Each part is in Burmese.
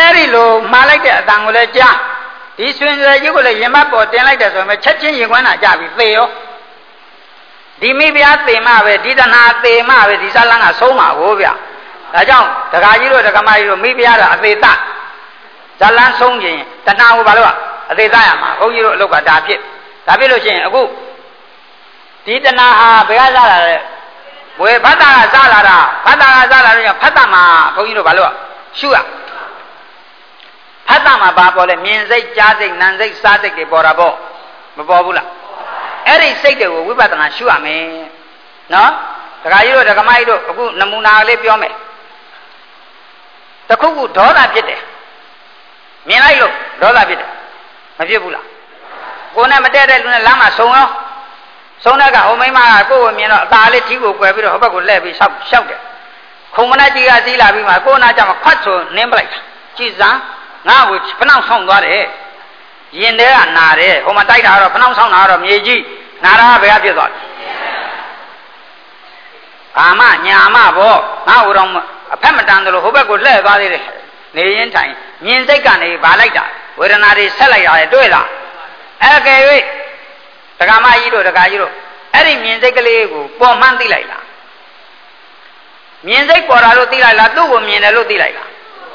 အဲ့ဒီလိုမှားလိုက်တဲ့အတန်ကိုလည်းကြားဒီဆွင်ရွယ်ကြီးကိုလည်းရင်မပေါ်တင်လိုက်တယ်ဆိုရင်ချက်ချင်းရင်ခွန်းတာကြပြီသေရောဒီမိဖုရားသေမှပဲဒီတဏှာသေမှပဲဒီဇလန်းကဆုံးမှာကိုဗျဒါကြောင့်ဒကာကြီးတို့ဒကာမကြီးတို့မိဖုရားကအသေးသဇလန်းဆုံးခြင်းတဏှာကိုဘာလို့အသေးသရမှာဘုန်းကြီးတို့အလုပ်ကဒါဖြစ်လို့ရှိရင်အခုဒီတဏှာဟာဘယ်ကစားလာလဲဝေဖတ်တာကစားလာတာဖတ်တာကစားလာလို့ဖတ်တာမှာဘုန်းကြီးတို့ဘာလို့ရှုရဖတ်တာမှာဘာပေါ်လဲမြင်စိတ်ကြားစိတ်နာမ်စိတ်စားစိတ်တွေပေါ်တာပေါ့မပေါ်ဘူးလားအဲ့ဒီစိတ်တွေကိုဝိပဿနာရှုရမယ်နော်ဒကာကြီးတို့ဒကာမကြီးတို့အခုနမူနာလေးပြောမယ်တခုခုဒေါသဖြစ်တယ်မြင်လိုက်လို့ဒေါသဖြစ်တယ်မဖြစ်ဘူးလားကိုယ်နဲ့မတည့်တဲ့လူနဲ့လမ်းမှာဆုံရောဆုံးတဲ့ကဟိုမိန်းမကကိုယ်ကိုမြင်တော့အသာလေးထီးကိုကွယ်ပြီးတော့ဟိုဘက်ကိုလှည့်ပြီးရှောက်တယ်ခုံမနဲ့ကြီးကစီးလာပြီးမှကိုယ်နာကြမှာခွတ်ဆိုနင်းပလိုက်တာကြည်စမ်းငါ့ကိုဖနှောက်ဆောင်သွားတယ်ရင်ထဲကနာတယ်ဟိုမှာတိုက်တာတော့ဖနှောက်ဆောင်တာတော့မြေကြီးနာတာဘယ်ကဖြစ်သွားလဲကာမညာမဘောငါ့ကိုတော့အဖက်မတန်တယ်လို့ဟိုဘက်ကိုလှည့်သွားသေးတယ်နေရင်ထိုင်မြင်စိတ်ကနေဗာလိုက်တာဝေဒနာတွေဆက်လိုက်ရတယ်တွေ့လားအဲ့ကဲ၍ဒကာမကြီးတို့ဒကာကြီးတို့အဲ့ဒီမြင်စိတ်ကလေးကိုပေါ်မှန်းသိလိုက်လားမြင်စိတ်ပေါ်တာလို့သိလိုက်လားသူ့ကိုမြင်တယ်လို့သိလိုက်လား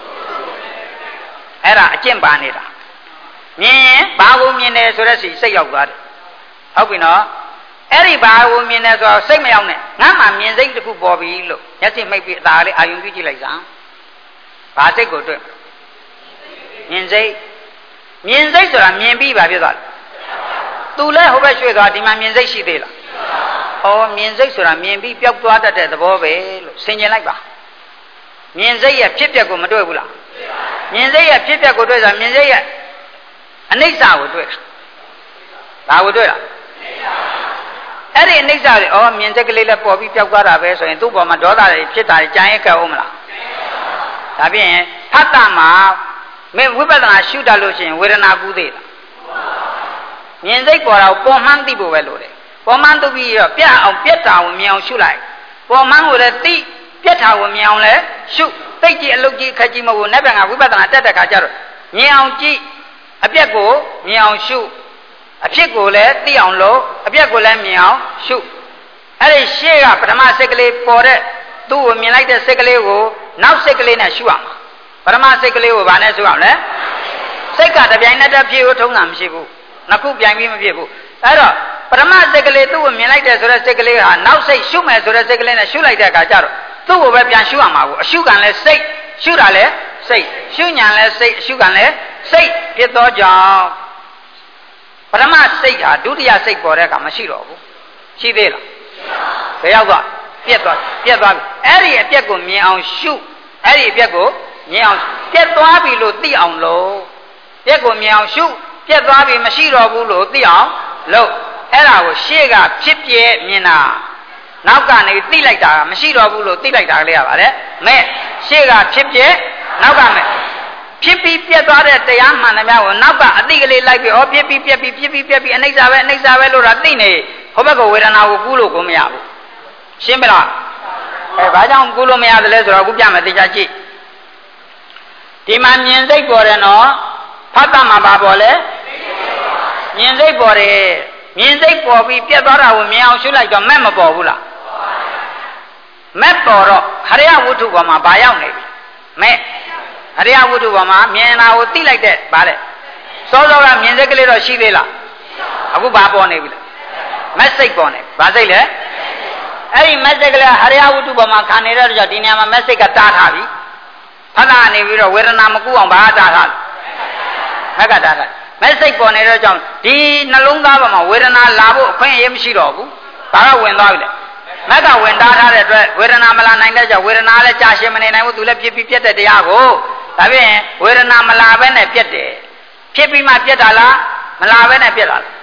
အဲ့ဒါအကျင့်ပါနေတာမြင်ရင်ဘာကိုမြင်တယ်ဆိုတဲ့စိတ်ရောက်သွားတယ်ဟုတ်ပြီနော်အဲ့ဒီဘာကိုမြင်တယ်ဆိုတော့စိတ်မရောက်နဲ့ငါမှမြင်စိတ်တစ်ခုပေါ်ပြီလို့မျက်စိမိတ်ပြီးအသာလေးအာယုံပြုကြည့်လိုက်စမ်းဘာစိတ်ကိုတွေ့မြင်စိတ်ဆိုတာမြင်ပြီးပါဖြစ်သွားတယ်သူလဲဟိုဘက်ရွှေ့သွားဒီမှာမြင်စိတ်ရှိသေးလားဩမြင်စိတ်ဆိုတာမြင်ပြီးပျောက်သွားတတ်တဲ့သဘောပဲလို့ဆင်ခြင်လိုက်ပါမြင်စိတ်ရဲ့ဖြစ်ပျက်ကိုမတွေ့ဘူးလားမြင်စိတ်ရဲ့ဖြစ်ပျက်ကိုတွေ့တာမြင်စိတ်ရဲ့အနိစ္စကိုတွေ့တာဒါကိုတွေ့တာအဲ့ဒီအနိစ္စတွေဩမြင်စိတ်ကလေးလည်းပေါ်ပြီးပျောက်သွားတာပဲဆိုရင်သူ့ပေါ်မှာဒေါသတွေဖြစ်တာကြံရဲကြအောင်မလားဒါဖြင့်ဖတ်တာမှာမင်းဝိပဿနာရှုတတ်လို့ရှိရင်ဝေဒနာကူးသေးလားမြင်စိတ်ပေါ်တာကိုပေါ်မှန်းသိဖို့ပဲလိုတယ်ပေါ်မှန်းသိပြီးတော့ပြတ်အောင်ပြတ်တာကိုမြင်အောင်ရှုလိုက်ပေါ်မှန်းကိုလည်းသိပြတ်တာကိုမြင်အောင်လည်းရှုသိကြည့်အလုပ်ကြည့်ခက်ကြည့်မဟုတ်ဘူးနဲ့ပဲငါဝိပဿနာတက်တဲ့ခါကျတော့မြင်အောင်ကြည့်အပြက်ကိုမြင်အောင်ရှုအဖြစ်ကိုလည်းသိအောင်လုပ်အပြက်ကိုလည်းမြင်အောင်ရှုအဲ့ဒီရှေ့ကပထမစိတ်ကလေးပေါ်တဲ့သူ့ကိုမြင်လိုက်တဲ့စိတ်ကလေးကိုနောက်စိတ်ကလေးနဲ့ရှုရမှာပထမစိတ်ကလေးကိုဗာနဲ့ရှုအောင်လဲစိတ်ကတပြိုင်နက်တည်းဖြစ်ဖို့ထုံးတာမရှိဘူးနှစ်ခုပြိုင်ပြီးမဖြစ်ဘူးအဲ့တော့ပထမစိတ်ကလေးသူ့ကိုမြင်လိုက်တဲ့ဆိုတဲ့စိတ်ကလေးဟာနောက်စိတ်ရှုမယ်ဆိုတဲ့စိတ်ကလေးနဲ့ရှုလိုက်တဲ့အခါကျတော့သူ့ကိုပဲပြန်ရှုရမှာကိုအရှုခံလဲစိတ်ရှုတာလဲစိတ်ရှုညာလဲစိတ်အရှုခံလဲစိတ်ဖြစ်သောကြောင့်ပထမစိတ်ဟာဒုတိယစိတ်ပေါ်တဲ့အခါမရှိတော့ဘူးရှိသေးလားဘယ်ရောက်သွားပြက်သွားပြီအဲ့ဒီအပြက်ကိုမြင်အောင်ရှုအဲ့ဒီအပြက်ကိုမြင်အောင်ပြက်သွားပြီလို့သိအောင်လို့ပြက်ကိုမြင်အောင်ရှုပြက်သွားပြီမရှိတော့ဘူးလို့သိအောင်လို့အဲ့ဒါကိုရှေ့ကဖြစ်ပြဲမြင်တာနောက်ကနေသိလိုက်တာမရှိတော့ဘူးလို့သိလိုက်တာကလေးရပါတယ်မဲ့ရှေ့ကဖြစ်ပြဲနောက်ကမဲ့ဖြစ်ပြီးပြက်သွားတဲ့တရားမှန်တယ်များကိုနောက်ကအသိကလေးလိုက်ပြီးဖြစ်ပြီးပြက်ပြီးအနိစ္စပဲလို့တာသိနေဟိုဘက်ကဝေဒနာကိုကူးလို့ကိုမရဘူးရှင်းမလားဘာကြောင့်ကူးလို့မရသလဲဆိုတော့အခုပြမယ်သိချာကြည့်ဒီမှာမြင်စိတ်ပေါ်တယ်နော်ဖတ်တာမှာပါပေါ်လဲမြင်စိတ်ပေါ်တယ်မြင်စိတ်ပေါ်ပြီးပြတ်သွားတာကိုမြင်အောင်ရှုလိုက်တော့မက်မပေါ်ဘူးလားမက်ပေါ်တော့ခရိယဝတ္ထုပေါ်မှာဘာရောက်နေပြီမဲ့ခရိယဝတ္ထုပေါ်မှာမြင်တာကိုသိလိုက်တဲ့ဗါတဲ့စောစောကမြင်စိတ်ကလေးတော့ရှိသေးလားအခုဘာပေါ်နေပြီလဲမက်စိတ်ပေါ်နေဘာစိတ်လဲအဲ့ဒီမက်စိတ်ကလေးခရိယဝတ္ထုပေါ်မှာခံနေတဲ့ကြောင့်ဒီနေရာမှာမက်စိတ်ကတားထားပြီဖတ်တာနေပြီးတော့ဝေဒနာမကူအောင်ဘာတားထားမက်ကတားထားမက်စိတ်ပေါ်နေတဲ့ကြောင့်ဒီနှလုံးသားပေါ်မှာဝေဒနာလာဖို့အခွင့်အရေးမရှိတော့ဘူးဘာကဝင်သွားပြီလဲမက်ကဝင်တားထားတဲ့အတွက်ဝေဒနာမလာနိုင်တဲ့ကြောင့်ဝေဒနာလည်းကြာရှည်မနေနိုင်ဘူးသူလည်းဖြစ်ပြီးပြတ်တဲ့တရားကိုဒါဖြင့်ဝေဒနာမလာဘဲနဲ့ပြတ်တယ်ဖြစ်ပြီးမှပြတ်တာလားမလာဘဲနဲ့ပြတ်တာလား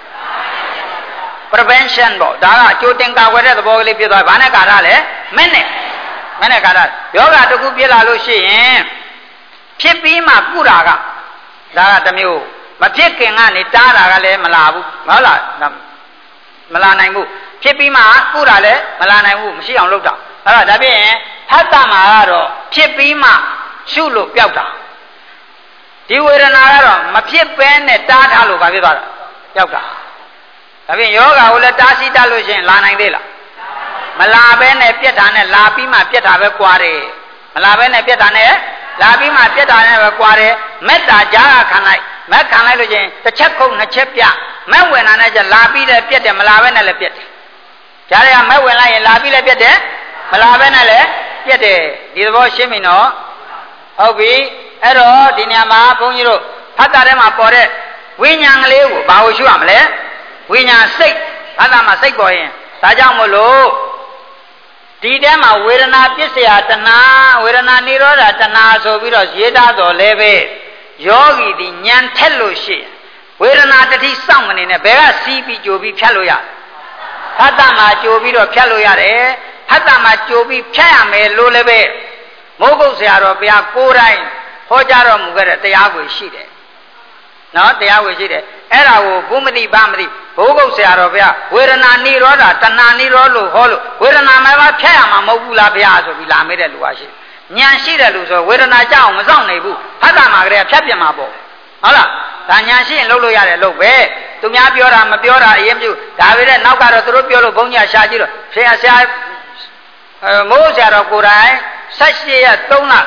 prevention ပေါ့ဒါကကြိုတင်ကာကွယ်တဲ့သဘောကလေးပြတ်သွားဘာနဲ့ကာထားလဲမဲ့နဲ့ကာထားယောဂတစ်ခုပြတ်လာလို့ရှိရင်ဖြစ်ပြီးမှကုတာကဒါကတစ်မျိုးမဖြစ်ခင်ကနေတားတာကလည်းမလာဘူးဟုတ်လားမလာနိုင်ဘူးဖြစ်ပြီးမှကုတာလည်းမလာနိုင်ဘူးမရှိအောင်လုပ်တာအဲ့ဒါဖြင့်ဖတ်တာမှာကတော့ဖြစ်ပြီးမှရှုလို့ပျောက်တာဒီဝေဒနာကတော့မဖြစ်ဘဲနဲ့တားထားလို့ဘာဖြစ်သွားတာရောက်တာဒါဖြင့်ယောဂကိုလည်းတားဆီးတတ်လို့ရှိရင်လာနိုင်သေးလားမလာဘဲနဲ့ပြက်တာနဲ့လာပြီးမှပြက်တာပဲကွာတယ်မလာဘဲနဲ့ပြက်တာနဲ့လာပြီးမှပြက်တာနဲ့ပဲကွာတယ်မေတ္တာကြားခံလိုက်မက်ခံလိုက်လို့ချင်းတစ်ချက်ခုတ်နှစ်ချက်ပြမက်ဝင်တာနဲ့ကျလာပြီးလည်းပြက်တယ်မလာဘဲနဲ့လည်းပြက်တယ်ကြားရကမက်ဝင်လိုက်ရင်လာပြီးလည်းပြက်တယ်မလာဘဲနဲ့လည်းပြက်တယ်ဒီသဘောရှင်းပြီနော်ဟုတ်ပြီအဲ့တော့ဒီနေရာမှာဘုန်းကြီးတို့ဖတ်တာထဲမှာပေါ်တဲ့ဝိညာဉ်ကလေးကိုဘာလို့ရှုရမလဲဝိညာဉ်စိတ်ဖတ်တာမှာစိတ်ပေါ်ရင်ဒါကြောင့်မို့လို့ဒီထဲမှာဝေဒနာပစ္စယတဏှာဝေဒနာនិရောဓတဏှာဆိုပြီးတော့ရေးထားတော်လဲပဲယောဂီဒီဉာဏ်ထက်လို့ရှိရင်ဝေဒနာတတိစောင့်ကနေနဲ့ဘယ်ကစီးပြီးကြိုပြီးဖြတ်လို့ရဖတ်တာမှာကြိုပြီးတော့ဖြတ်လို့ရတယ်ဖတ်တာမှာကြိုပြီးဖြတ်ရမယ်လို့လည်းပဲမိုးကုတ်ဆရာတော်ဘုရားကိုယ်တိုင်ဟောကြားတော်မူခဲ့တဲ့တရားကိုရှိတယ်နော်တရားကိုရှိတယ်အဲ့ဒါကိုဘုမတိဗမတိဘိုးကုတ်ဆရာတော်ဘုရားဝေဒနာនិရောဓတဏှာនិရောဓလို့ဟောလို့ဝေဒနာမှာဖြတ်ရမှာမဟုတ်ဘူးလားဘုရားဆိုပြီးလာမေးတဲ့လူကရှိဉာဏ်ရှိတယ်လို့ဆိုဝေဒနာကြောက်အောင်မစောင့်နေဘူးဖတ်တာမှာကလေးဖြတ်ပြမှာပေါ့ဟုတ်လားဒါဉာဏ်ရှိရင်လုပ်လို့ရတယ်လို့ပဲသူများပြောတာမပြောတာအရင်ပြုဒါပဲတဲ့နောက်ကတော့သူတို့ပြောလို့ဘုန်းကြီးရှာကြည့်တော့ဆရာမိုးဆရာတော်ကိုယ်တိုင်18ရက်3လ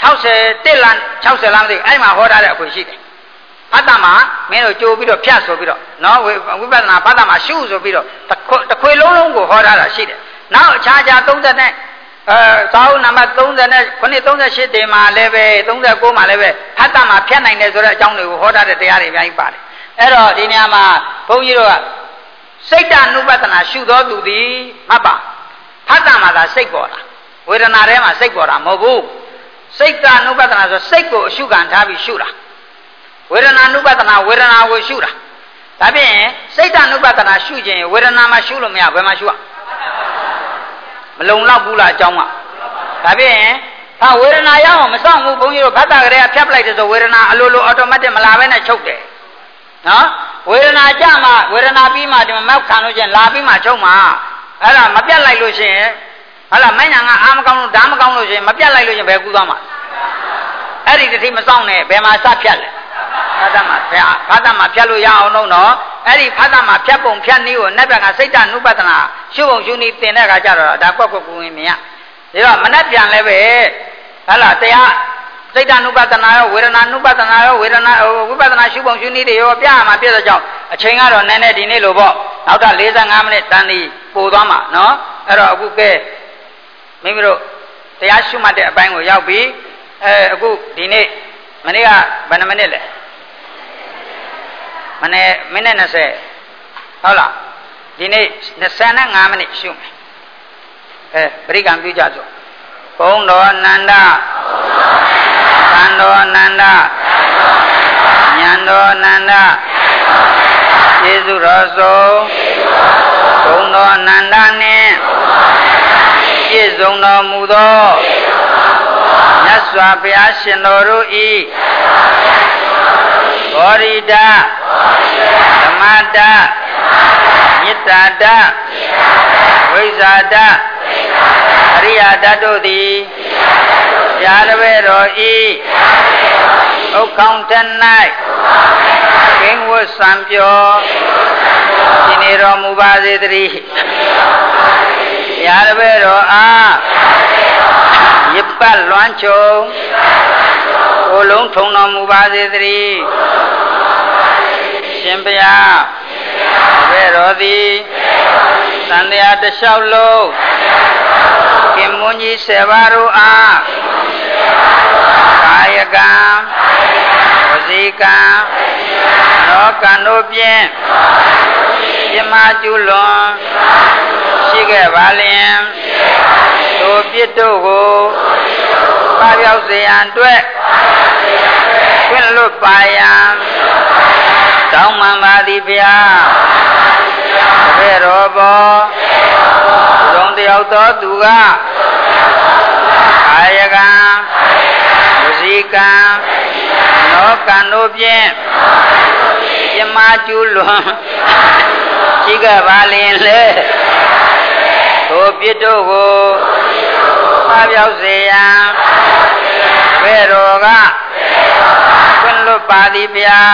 61လ60လမသိအဲ့မှာဟောထားတဲ့အခွင့်ရှိတယ်ဖတ်တာမှာမင်းတို့ကြိုးပြီးတော့ဖြတ်ဆိုပြီးတော့နော်ဝိပဿနာဖတ်တာမှာရှုဆိုပြီးတော့တစ်ခွေလုံးကိုဟောထားတာရှိတယ်နောက်အခြား30နဲ့စာအုပ်နံပါတ်38တင်မှာလည်းပဲ39မှာလည်းပဲဖတ်တာမှာဖြတ်နိုင်တယ်ဆိုတဲ့အကြောင်းတွေကိုဟောထားတဲ့တရားတွေအများကြီးပါတယ်အဲ့တော့ဒီနေရာမှာဘုန်းကြီးတို့ကစိတ်တ ानु ပတနာရှုသောသူသည်မှတ်ပါဖတ်တာမှာသာစိတ်ပေါ်တာဝေဒနာထဲမှာစိတ်ပေါ်တာမဟုတ်ဘူးစိတ်တ ानु ပတနာဆိုစိတ်ကိုအရှုခံထားပြီးရှုတာဝေဒနာ ानु ပတနာဝေဒနာကိုရှုတာဒါဖြင့်စိတ်တ ानु ပတနာရှုခြင်းဝေဒနာမှာရှုလို့မရဘယ်မှာရှုရမလုံလောက်ဘူးလားအကြောင်းကဒါဖြင့်ဟာဝေဒနာရအောင်မဆောင်ဘူးဘုန်းကြီးတို့ဖတ်တာကလေးကဖြတ်ပလိုက်တယ်ဆိုဝေဒနာအလိုလိုအော်တိုမက်တစ်မလာဘဲနဲ့ချုပ်တယ်နော်ဝေဒနာကြမှာဝေဒနာပြီးမှဒီမှာမောက်ခံလို့ချင်းလာပြီးမှချုပ်မှာအဲ့ဒါမပြတ်လိုက်လို့ရှိရင်ဟာလားမညာကအာမကောင်းလို့ဓာမကောင်းလို့ရှိရင်မပြတ်လိုက်လို့ချင်းဘယ်ကူသွားမှာအဲ့ဒီတတိမဆောင်နဲ့ဘယ်မှာစဖြတ်လဲဖတ်တာမှာဖတ်တာမှာဖြတ်လို့ရအောင်လို့နော်အဲ့ဒီဖတ်တာမှာဖြတ်ပုံဖြတ်နည်းကိုနတ်ဘက်ကစိတ်တ ानु ပတနာရှုပုံရှုနည်းသင်တဲ့အခါကျတော့ဒါကွက်ကွက်ကူဝင်မြင်ရဒါတော့မနှက်ပြန်လည်းပဲဟာလားတရားစိတ်တ ानु ပတနာရောဝေဒနာ ानु ပတနာရောဝေဒနာဝိပဿနာရှုပုံရှုနည်းတွေရောပြရမှာပြည့်တဲ့ကြောင့်အချိန်ကတော့နည်းနည်းဒီနေ့လို့ပေါ့နောက်ထပ်45မိနစ်တန်ဒီပို့သွားမှာနော်အဲ့တော့အခုကဲမိမိတို့တရားရှုမှတ်တဲ့အပိုင်းကိုရောက်ပြီအခုဒီနေ့မနေ့ကဘယ်နှမိနစ်လဲမနေ့မိနစ်20ဟုတ်လားဒီနေ့25မိနစ်ရှုမယ်ပရိကံပြုကြစို့ဘုံတော်နန္ဒသံတော်နန္ဒဉာဏ်တော်နန္ဒကျေးဇူးတော်ဆုံးဘုံတော်နန္ဒနှင့်ပြည့်စုံတော်မူသောမြတ်စွာဘုရားရှင်တော်တို့ဤဘောရိတဓမ္မတမေတ္တာတဝိဇ္ဇာတအရိယတတို့သည်ရာတပည့်တော်ဤဥက္ခေါင်ထ၌ကင်းဝတ်စံပြောရှင်နေတော်မူပါစေတည်းရာတပည့်တော်အားရစ်ပတ်လွမ်းချုံကိုယ်လုံးထုံတော်မူပါစေတည်းရှင်ဘုရားတပည့်တော်သည်သံဃာတလျှောက်လုံးကင်မွန်ကြီး7ပါးတို့အားကာယကံဝစီကံနောကံတို့ဖြင့်ပြမကျူးလွန်ရှိခဲ့ပါလျင်တို့ပြစ်တို့ကိုပပျောက်စေရန်အတွက်ခွင့်လွတ်ပါရန်တောင်းပန်ပါသည်ဗျာတပည့်တော်ဘောသုံးတယောက်သောသူကကာယကံဝစီကံနောကံတို့ဖြင့်ပြမကျူးလွန်ရှိခဲ့ပါလျင်လေတို့ပြစ်တို့ကိုပပျောက်စေရန်တပည့်တော်ကခွင့်လွပါသည်ဗျာ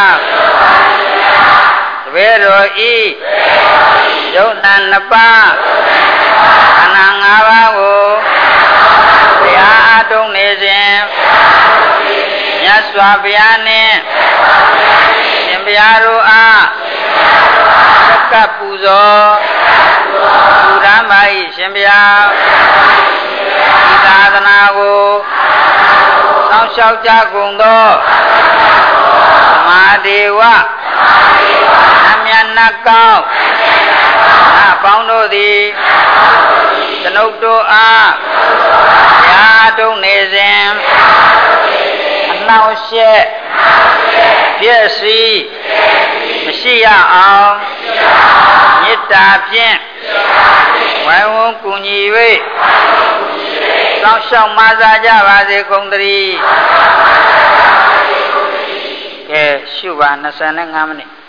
တပည့်တော်ဤယုတ်တန်နှစ်ပါးခန္ဓာ၅ပါးကိုတရားအားထုတ်နေစဉ်မြတ်စွာဘုရားနှင့်ရှင်ဘုရားတို့အားသက္ကပူဇော်ပူရမ်းပါ၏ရှင်ဘုရားဒီသာသနာကိုစောင့်ရှောက်ကြကုန်သောသမာဒေဝအမြတ်နတ်ကောင်းအပေါင်းတို့သည်ကျွန်ုပ်တို့အားတရားထုတ်နေစဉ်အနှောင့်အယှက်ပြည့်စည်မရှိရအောင်မေတ္တာဖြင့်ဝိုင်းဝန်းကူညီ၍စောင့်ရှောက်မဆာကြပါစေကုန်သတည်းကဲရှုပါ25မိနစ်